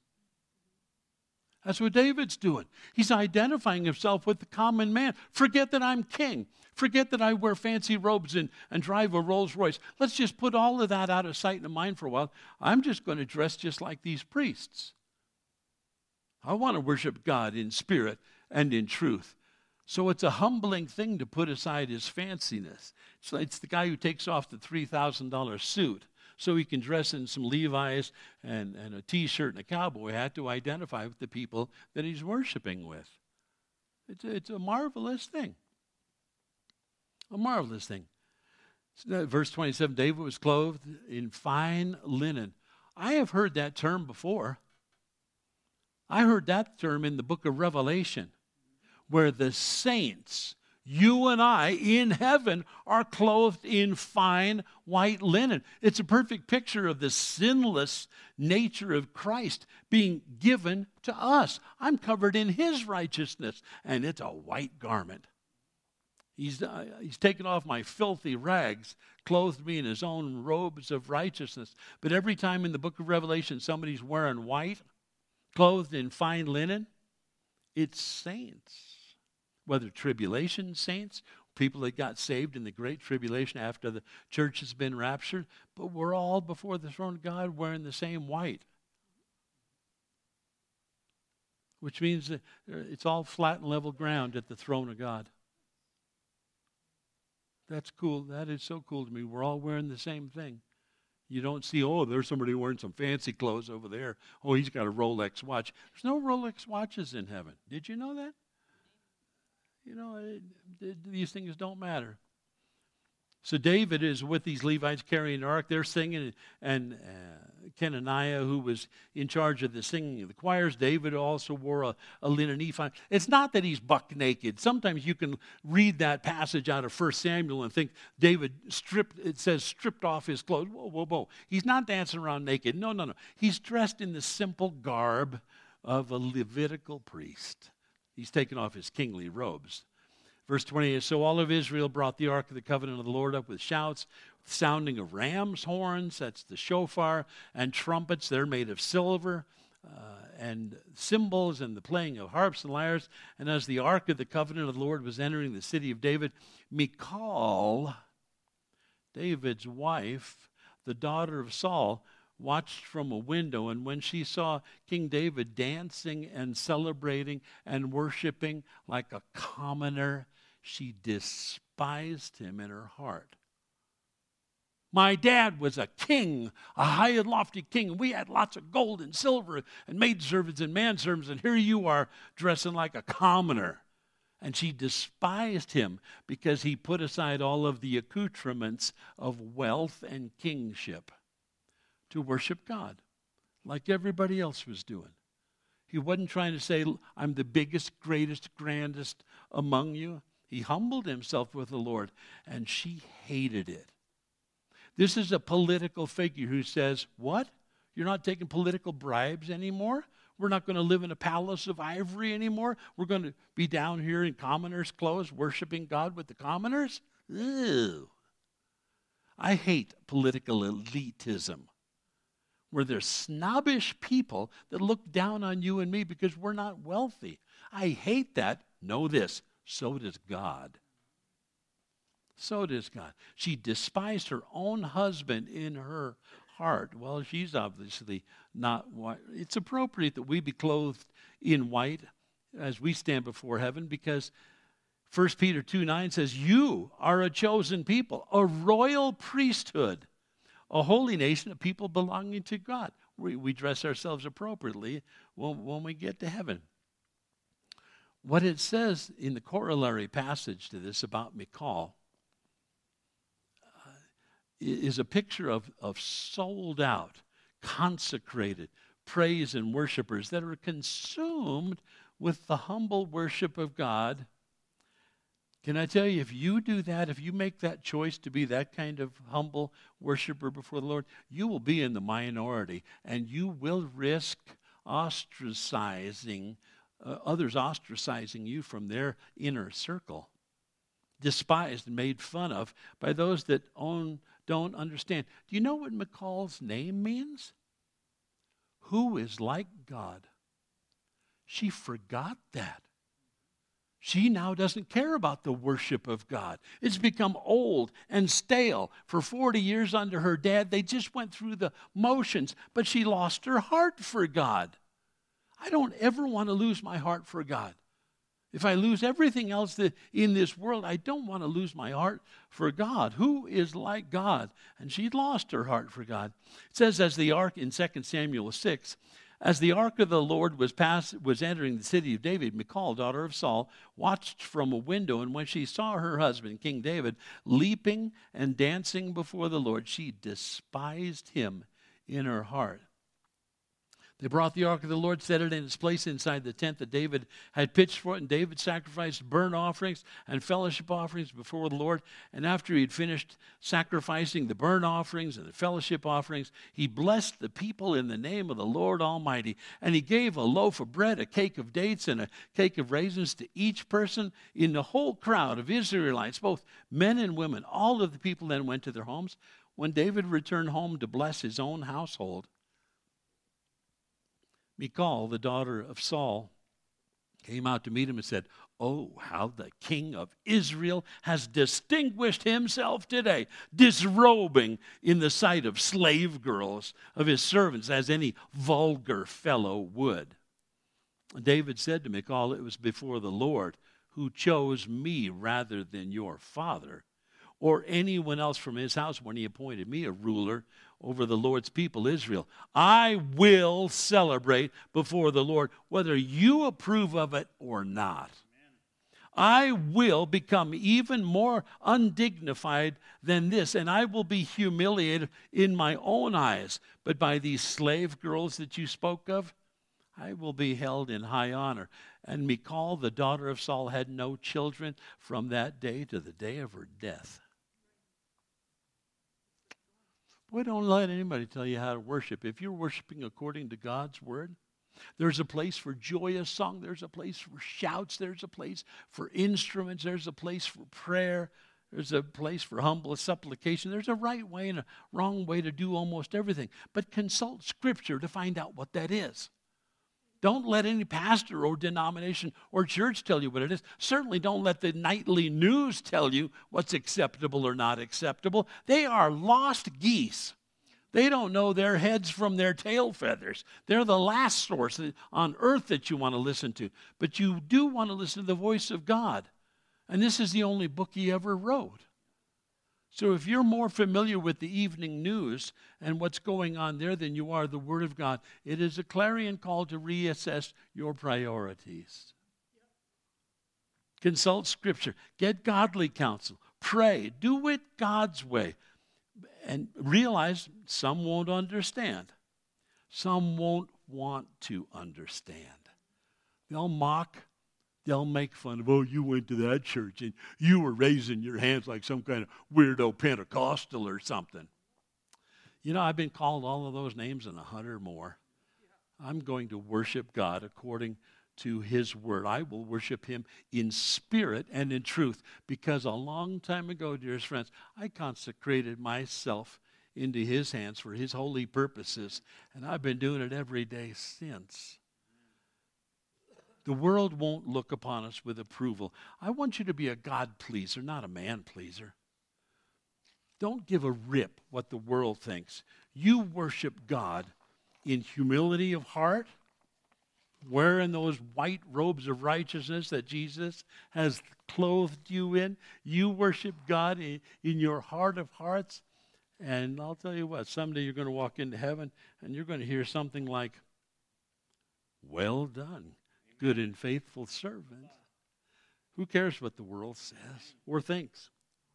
That's what David's doing. He's identifying himself with the common man. Forget that I'm king. Forget that I wear fancy robes and, and drive a Rolls Royce. Let's just put all of that out of sight and mind for a while. I'm just going to dress just like these priests. I want to worship God in spirit and in truth. So it's a humbling thing to put aside his fanciness. So it's the guy who takes off the three thousand dollars suit so he can dress in some Levi's and, and a T-shirt and a cowboy hat to identify with the people that he's worshiping with. It's a, it's a marvelous thing. A marvelous thing. So, verse twenty-seven, David was clothed in fine linen. I have heard that term before. I heard that term in the book of Revelation, where the saints, you and I, in heaven, are clothed in fine white linen. It's a perfect picture of the sinless nature of Christ being given to us. I'm covered in his righteousness, and it's a white garment. He's, uh, he's taken off my filthy rags, clothed me in his own robes of righteousness. But every time in the book of Revelation somebody's wearing white, clothed in fine linen, it's saints. Whether tribulation saints, people that got saved in the great tribulation after the church has been raptured, but we're all before the throne of God wearing the same white. Which means that it's all flat and level ground at the throne of God. That's cool. That is so cool to me. We're all wearing the same thing. You don't see, oh, there's somebody wearing some fancy clothes over there. Oh, he's got a Rolex watch. There's no Rolex watches in heaven. Did you know that? You know, it, it, these things don't matter. So David is with these Levites carrying the ark. They're singing and uh, Kenaniah, who was in charge of the singing of the choirs. David also wore a, a linen ephod. It's not that he's buck naked. Sometimes you can read that passage out of First Samuel and think David stripped, it says stripped off his clothes. Whoa, whoa, whoa. He's not dancing around naked. No, no, no. He's dressed in the simple garb of a Levitical priest. He's taken off his kingly robes. Verse twenty-eight, so all of Israel brought the ark of the covenant of the Lord up with shouts, sounding of ram's horns, that's the shofar, and trumpets. They're made of silver, uh, and cymbals, and the playing of harps and lyres. And as the ark of the covenant of the Lord was entering the city of David, Michal, David's wife, the daughter of Saul, watched from a window, and when she saw King David dancing and celebrating and worshiping like a commoner, she despised him in her heart. My dad was a king, a high and lofty king, and we had lots of gold and silver and maidservants and manservants, and here you are dressing like a commoner. And she despised him because he put aside all of the accoutrements of wealth and kingship to worship God, like everybody else was doing. He wasn't trying to say, I'm the biggest, greatest, grandest among you. He humbled himself with the Lord, and she hated it. This is a political figure who says, what? You're not taking political bribes anymore? We're not going to live in a palace of ivory anymore? We're going to be down here in commoners' clothes, worshiping God with the commoners? Ew. I hate political elitism, where there's snobbish people that look down on you and me because we're not wealthy. I hate that. Know this, so does God. So does God. She despised her own husband in her heart. Well, she's obviously not white. It's appropriate that we be clothed in white as we stand before heaven, because First Peter two nine says, you are a chosen people, a royal priesthood, a holy nation, a people belonging to God. We, we dress ourselves appropriately when, when we get to heaven. What it says in the corollary passage to this about Michal uh, is a picture of, of sold out, consecrated praise and worshipers that are consumed with the humble worship of God. Can I tell you, if you do that, if you make that choice to be that kind of humble worshiper before the Lord, you will be in the minority, and you will risk ostracizing, uh, others ostracizing you from their inner circle, despised and made fun of by those that own, don't understand. Do you know what Michal's name means? Who is like God? She forgot that. She now doesn't care about the worship of God. It's become old and stale. For forty years under her dad, they just went through the motions, but she lost her heart for God. I don't ever want to lose my heart for God. If I lose everything else that in this world, I don't want to lose my heart for God. Who is like God? And she lost her heart for God. It says, as the ark in Second Samuel six, as the ark of the Lord was pass, was entering the city of David, Michal, daughter of Saul, watched from a window, and when she saw her husband, King David, leaping and dancing before the Lord, she despised him in her heart. They brought the ark of the Lord, set it in its place inside the tent that David had pitched for it, and David sacrificed burnt offerings and fellowship offerings before the Lord. And after he had finished sacrificing the burnt offerings and the fellowship offerings, he blessed the people in the name of the Lord Almighty. And he gave a loaf of bread, a cake of dates, and a cake of raisins to each person in the whole crowd of Israelites, both men and women. All of the people then went to their homes. When David returned home to bless his own household, Michal, the daughter of Saul, came out to meet him and said, oh, how the king of Israel has distinguished himself today, disrobing in the sight of slave girls, of his servants, as any vulgar fellow would. David said to Michal, it was before the Lord who chose me rather than your father or anyone else from his house when he appointed me a ruler over the Lord's people, Israel. I will celebrate before the Lord, whether you approve of it or not. Amen. I will become even more undignified than this, and I will be humiliated in my own eyes. But by these slave girls that you spoke of, I will be held in high honor. And Michal, the daughter of Saul, had no children from that day to the day of her death. Boy, don't let anybody tell you how to worship. If you're worshiping according to God's word, there's a place for joyous song. There's a place for shouts. There's a place for instruments. There's a place for prayer. There's a place for humble supplication. There's a right way and a wrong way to do almost everything. But consult Scripture to find out what that is. Don't let any pastor or denomination or church tell you what it is. Certainly don't let the nightly news tell you what's acceptable or not acceptable. They are lost geese. They don't know their heads from their tail feathers. They're the last source on earth that you want to listen to. But you do want to listen to the voice of God. And this is the only book he ever wrote. So if you're more familiar with the evening news and what's going on there than you are the Word of God, it is a clarion call to reassess your priorities. Consult Scripture. Get godly counsel. Pray. Do it God's way. And realize some won't understand. Some won't want to understand. They'll mock. They'll make fun of, oh, you went to that church and you were raising your hands like some kind of weirdo Pentecostal or something. You know, I've been called all of those names and a hundred more. I'm going to worship God according to his word. I will worship him in spirit and in truth, because a long time ago, dearest friends, I consecrated myself into his hands for his holy purposes, and I've been doing it every day since. The world won't look upon us with approval. I want you to be a God pleaser, not a man pleaser. Don't give a rip what the world thinks. You worship God in humility of heart, wearing those white robes of righteousness that Jesus has clothed you in. You worship God in, in your heart of hearts. And I'll tell you what, someday you're going to walk into heaven and you're going to hear something like, well done, good and faithful servant. Who cares what the world says or thinks?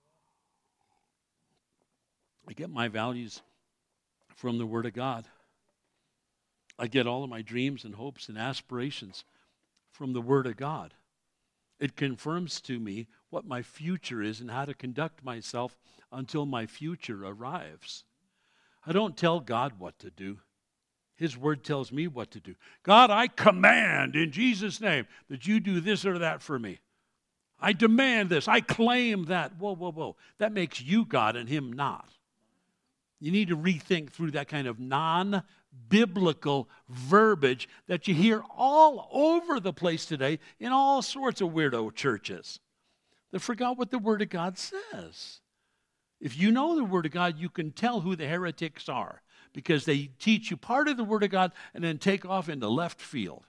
I get my values from the Word of God. I get all of my dreams and hopes and aspirations from the Word of God. It confirms to me what my future is and how to conduct myself until my future arrives. I don't tell God what to do. His word tells me what to do. God, I command in Jesus' name that you do this or that for me. I demand this. I claim that. Whoa, whoa, whoa. That makes you God and him not. You need to rethink through that kind of non-biblical verbiage that you hear all over the place today in all sorts of weirdo churches. They forgot what the Word of God says. If you know the Word of God, you can tell who the heretics are, because they teach you part of the Word of God and then take off into left field.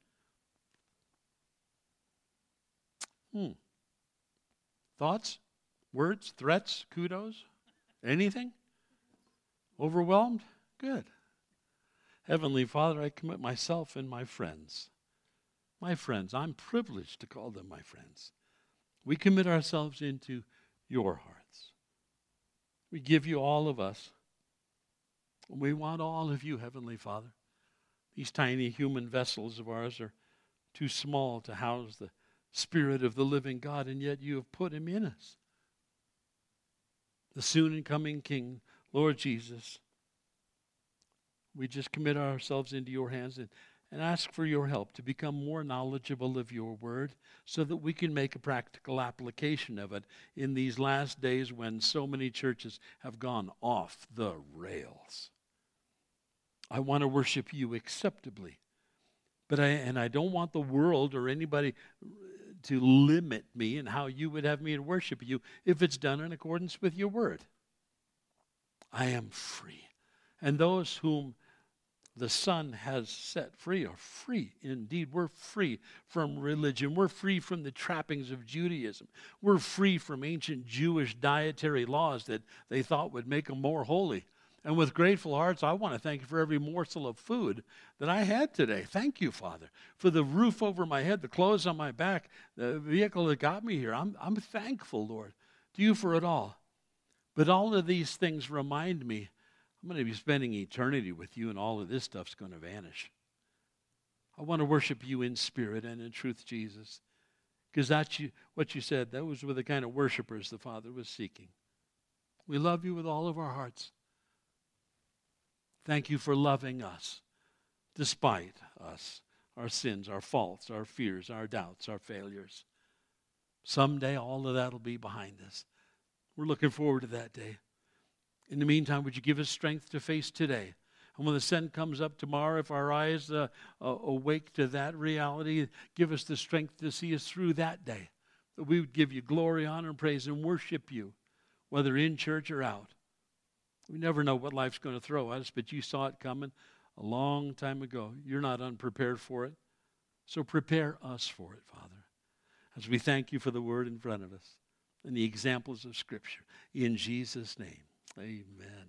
Hmm. Thoughts? Words? Threats? Kudos? Anything? Overwhelmed? Good. Heavenly Father, I commit myself and my friends. My friends, I'm privileged to call them my friends. We commit ourselves into your hearts. We give you all of us. We want all of you, Heavenly Father. These tiny human vessels of ours are too small to house the Spirit of the living God, and yet you have put him in us. The soon and coming King, Lord Jesus, we just commit ourselves into your hands and, and ask for your help to become more knowledgeable of your word so that we can make a practical application of it in these last days when so many churches have gone off the rails. I want to worship you acceptably, but I and I don't want the world or anybody to limit me in how you would have me to worship you if it's done in accordance with your word. I am free. And those whom the Son has set free are free indeed. We're free from religion. We're free from the trappings of Judaism. We're free from ancient Jewish dietary laws that they thought would make them more holy. And with grateful hearts, I want to thank you for every morsel of food that I had today. Thank you, Father, for the roof over my head, the clothes on my back, the vehicle that got me here. I'm, I'm thankful, Lord, to you for it all. But all of these things remind me I'm going to be spending eternity with you, and all of this stuff's going to vanish. I want to worship you in spirit and in truth, Jesus, because that's you, what you said. Those were the kind of worshipers the Father was seeking. We love you with all of our hearts. Thank you for loving us, despite us, our sins, our faults, our fears, our doubts, our failures. Someday, all of that will be behind us. We're looking forward to that day. In the meantime, would you give us strength to face today? And when the sun comes up tomorrow, if our eyes uh, uh, awake to that reality, give us the strength to see us through that day. That we would give you glory, honor, and praise, and worship you, whether in church or out. We never know what life's going to throw at us, but you saw it coming a long time ago. You're not unprepared for it. So prepare us for it, Father, as we thank you for the word in front of us and the examples of Scripture. In Jesus' name, amen.